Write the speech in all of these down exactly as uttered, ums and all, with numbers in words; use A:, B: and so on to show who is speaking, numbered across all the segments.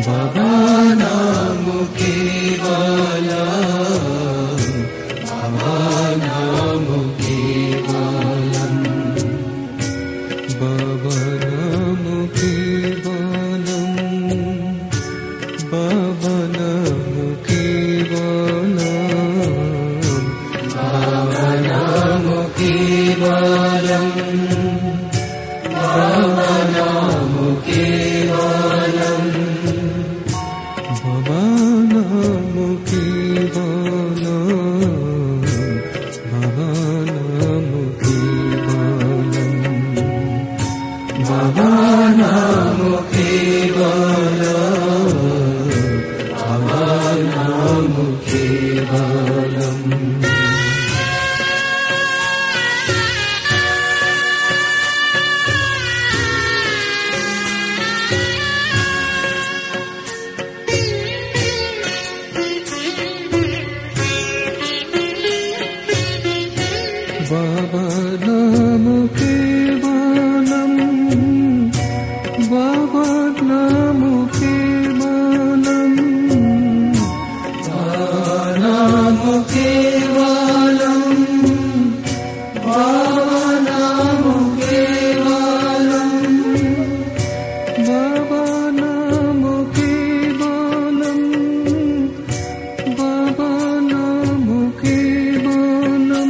A: बाबा नाम केवलम, बाबा नाम केवलम, बाबा नाम केवलम, बाबा नाम केवलम, बाबा नाम केवलम, बाबा नाम केवलम, बाबा नाम केवलम, बाबा नाम केवलम, बाबा नाम केवलम, बाबा नाम केवलम। बाबा नाम केवलम, बाबा नाम केवलम, बाबा नाम केवलम, बाबा नाम केवलम, बाबा नाम केवलम, बाबा नाम केवलम,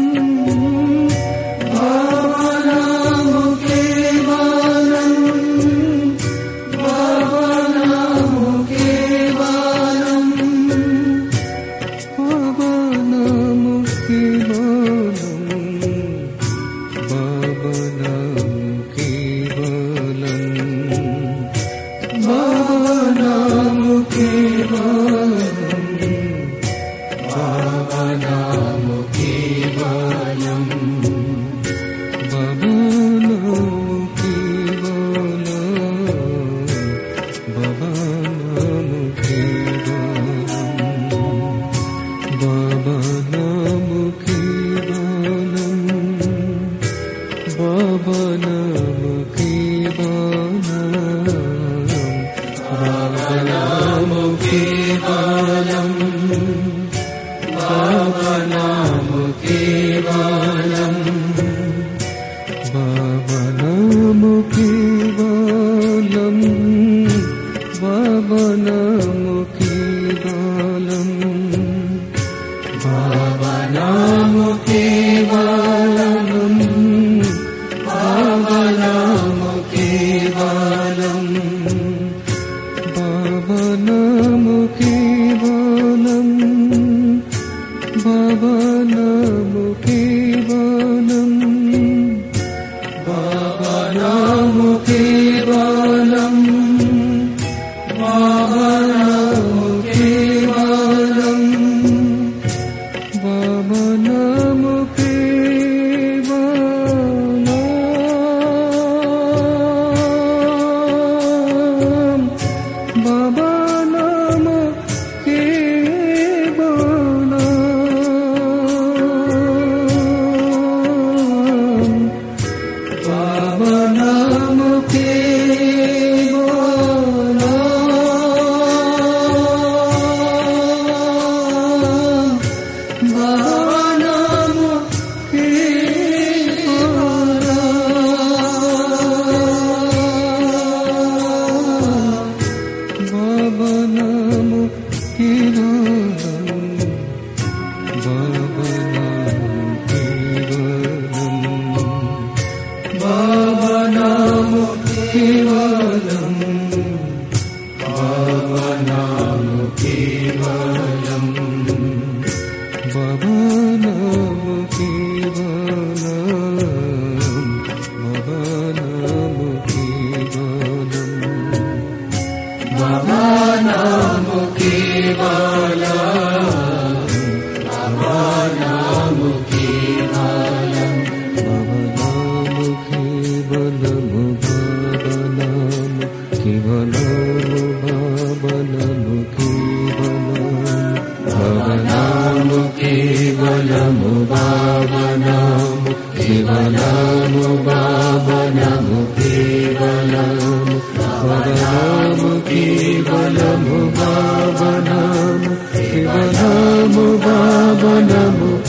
B: केवलम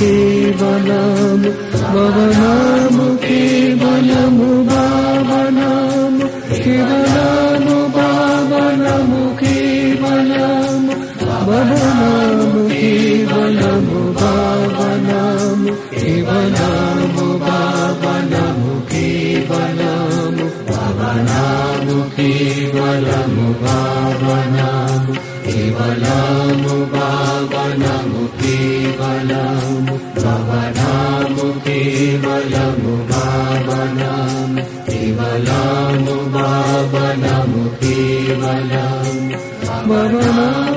A: కేవలము భవనాము కేవలము భావనాము కేవలము భావనము కేవలము భవనాము కేవలము భావనాము కేవలము భావనము కేవలము భవనాము కేవలము భావనాము కేవలము భావనము కేవలము భవనాము కేవలము భావనాము కేవలము భావనము కేవలము భవనాము